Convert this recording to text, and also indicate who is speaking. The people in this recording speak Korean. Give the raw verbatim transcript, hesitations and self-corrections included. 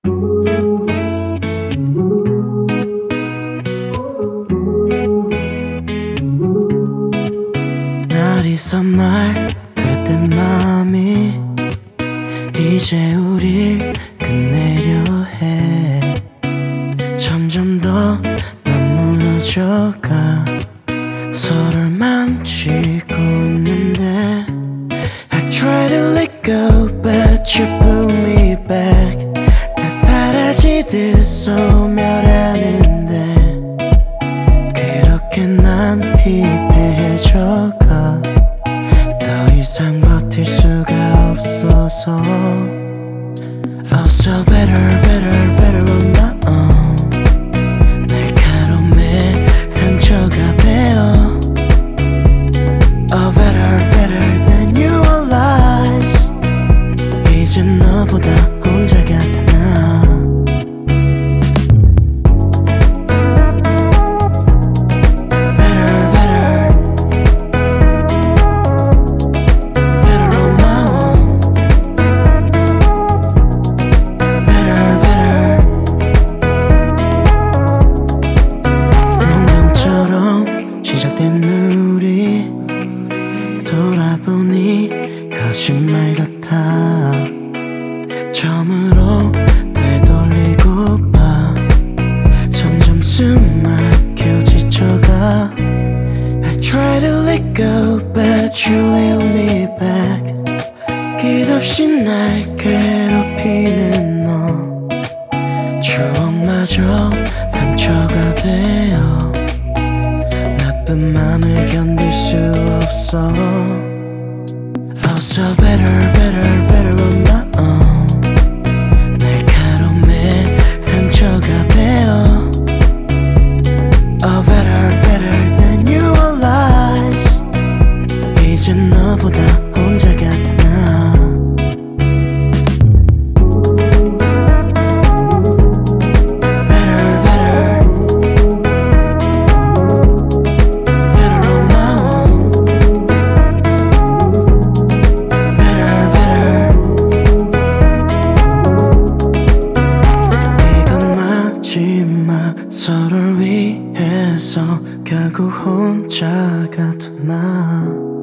Speaker 1: 날 잊어말 그랬던 맘이 이제 우릴 끝내려 해. 점점 더 난 무너져가 서로를 망치고 있는데 I try to let go but you pull me back. 다 사라지듯 소멸하는데 그렇게 난 피폐해져가 더 이상 버틸 수가 없어서 Oh so better better better on my own. 날카로움에 상처가 배어 Oh better better than your lies. 이젠 너보다 혼자 같아 나. 시작된 우리 돌아보니 거짓말 같아. 처음으로 되돌리고파 점점 숨 막혀 지쳐가 I try to let go but you leave me back. 끝없이 날 괴롭히는 너 추억마저 상처가 되어 나쁜 맘을 견딜 수 없어 Oh so better better better on my own. 날카로움에 상처가 배어 Oh better better than your lies. 이젠 너보다 혼자 같아 나. 서로를 위해서 결국 혼자 같은 나.